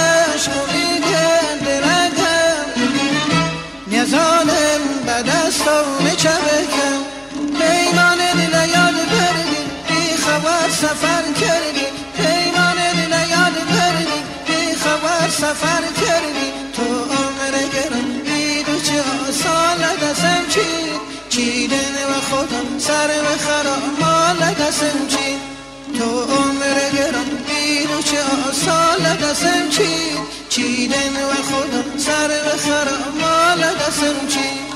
خوش امید درگم نزانم به دستم چبکم پیمان دل یاد بردی بی خبر سفر کردی پیمان دل یاد بردی بی خبر سفر کردی تو عمر گرم بی دو چه سال دستم چیدن و خودم سر و خرامال دستم چید تو عمر گرم بی دو چه سال دستم چیدن و خودم سر و خرامال دستم چید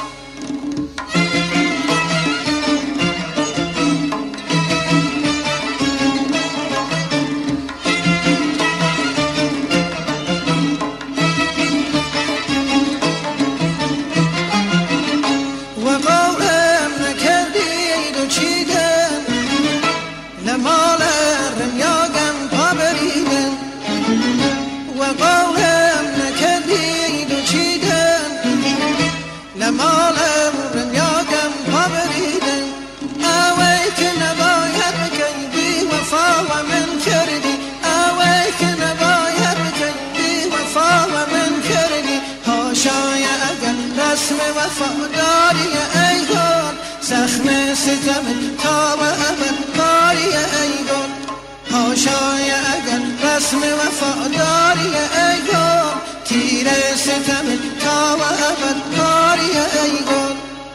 رسم وفاداری ای گل زخم ستم تا به ابد کاری ای گل حاشای اگر رسم وفاداری ای گل تیر ستم تا به ابد کاری ای گل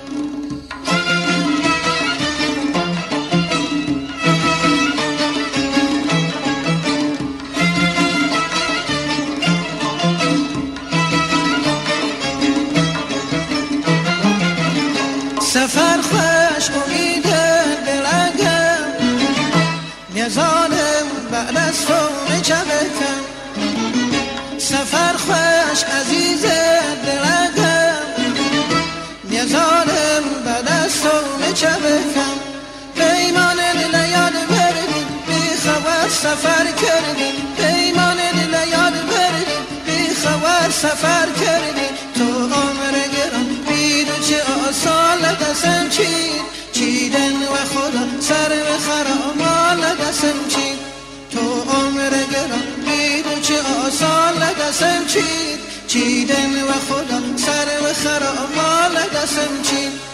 سفر خوش امید درگم نزانم بعد از تو چبکم سفر خوش عزیز درگم نزانم بعد از تو چبکم پیمان دل یاد بردی بی خبر سفر کردی پیمان دل یاد بردی بی خبر سفر کردی تو عمر گرم بی دو چه سال دستم چیدن و خدا سر و خرامال دستم چید تو عمر گرم بی دو چه سال دستم چیدن و خدا سر و خرامال دستم چید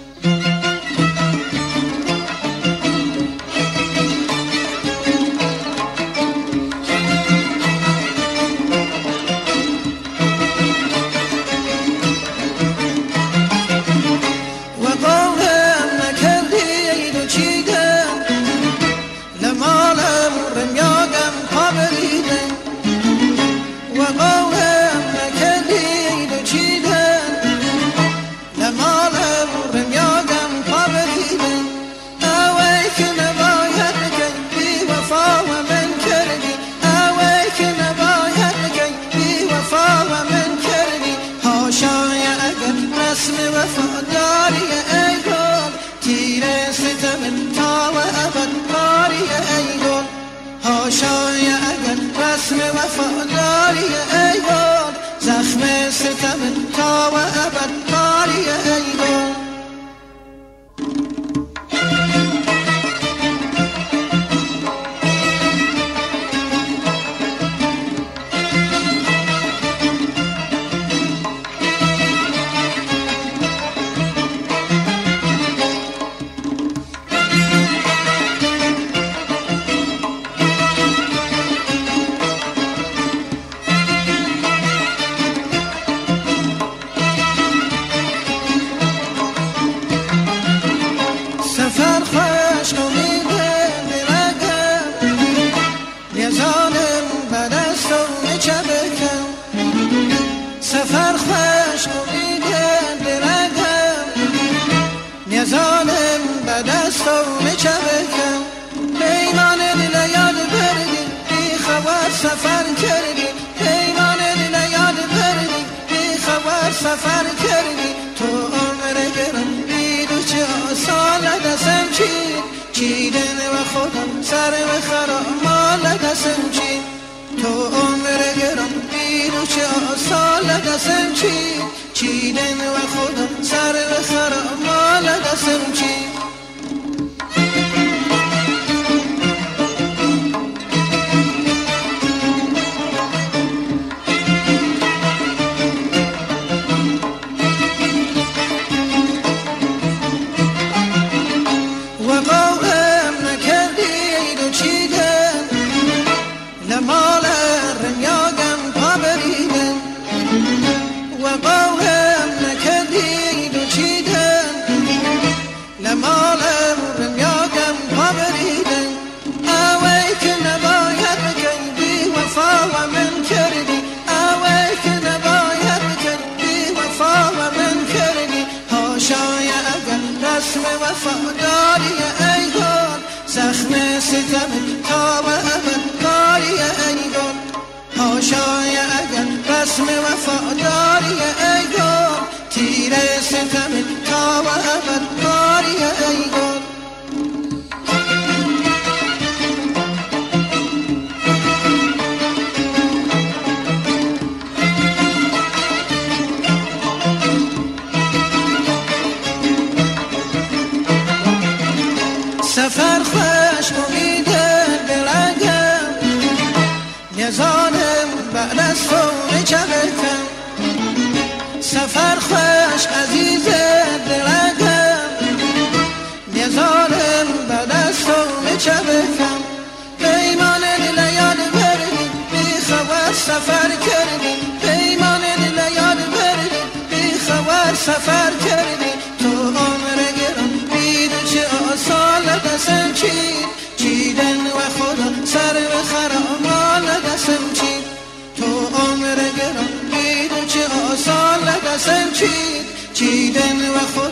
وفاداری ای گل تیر ستم تا و ابد کاری ای گل حاشای اگر رسم وفاداری ای گل زخم ستم تا و ابد کاری ای گل سفر خوش امید درگم نزانم به دستم چبکم سفر خوش امید درگم نزانم به دستم چبکم پیمان دل یاد بردی بی خبر سفر کردی پیمان دل یاد بردی بی خبر سفر کردی تو عمر گرم بی دو چه سال دستم چیدن و خودم سر و خرامال دستم چید تو عمر گرم بی دو چه سال دستم چیدن و خودم سر و خرامال دستم چید وفاداری ای گل، زخم ستم تا به ابد کاری ای گل. حاشای اگر رسم وفاداری ای گل، تیر ستم تا به ابد کاری ای گل. سفر خوش امید دلگم، یزانم بعد از فون چبکم. سفر خوش عزیز دلگم، یزانم بعد از فون چبکم. پیمان لیال بردیم بی خبر سفر کردیم، پیمان لیال بردیم بی خبر سفر کردیم. تو عمر گران بید چه آسان دستم چیدن و خدا سر و خرامان دستم چید. تو عمر گران بید چه آسان دستم چیدن و خدا